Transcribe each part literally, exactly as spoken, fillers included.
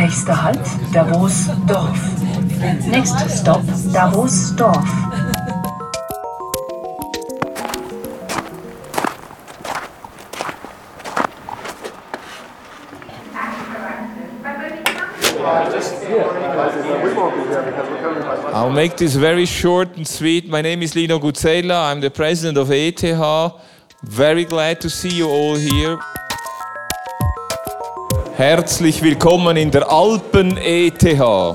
Nächster Halt, Davos Dorf. Next stop, Davos Dorf. I'll make this very short and sweet. My name is Lino Guzzella. I'm the president of E T H. Very glad to see you all here. Herzlich willkommen in der Alpen E T H.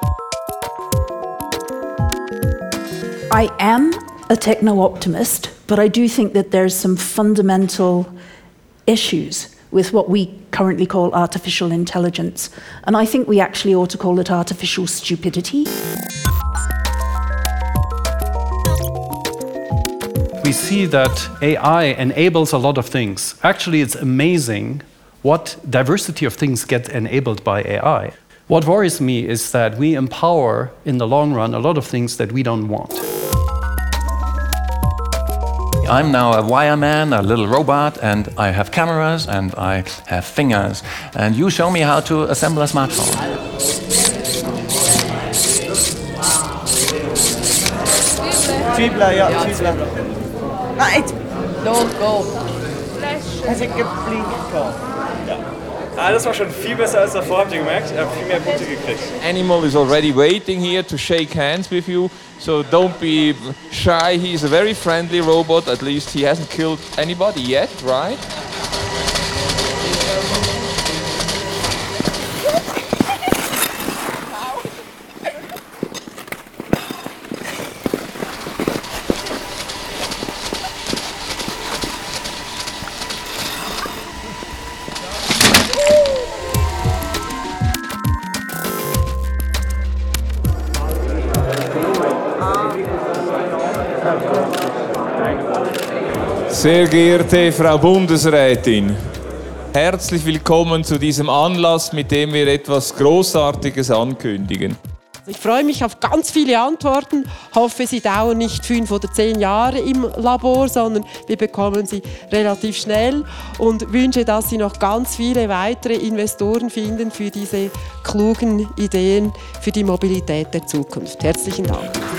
I am a techno-optimist, but I do think that there's some fundamental issues with what we currently call artificial intelligence. And I think we actually ought to call it artificial stupidity. We see that A I enables a lot of things. Actually, it's amazing what diversity of things get enabled by A I. What worries me is that we empower, in the long run, a lot of things that we don't want. I'm now a wire man, a little robot, and I have cameras and I have fingers. And you show me how to assemble a smartphone. Fibler, ja, Fibler. Nein, Don't go. es hat geblinkt. Ja. Ah, das war schon viel besser als davor, habt ihr gemerkt? Ihr habt viel mehr Punkte gekriegt. Animal is already waiting here to shake hands with you, so don't be shy. He's a very friendly robot. At least he hasn't killed anybody yet, right? Sehr geehrte Frau Bundesrätin, herzlich willkommen zu diesem Anlass, mit dem wir etwas Großartiges ankündigen. Ich freue mich auf ganz viele Antworten, hoffe, sie dauern nicht fünf oder zehn Jahre im Labor, sondern wir bekommen sie relativ schnell und wünsche, dass Sie noch ganz viele weitere Investoren finden für diese klugen Ideen für die Mobilität der Zukunft. Herzlichen Dank.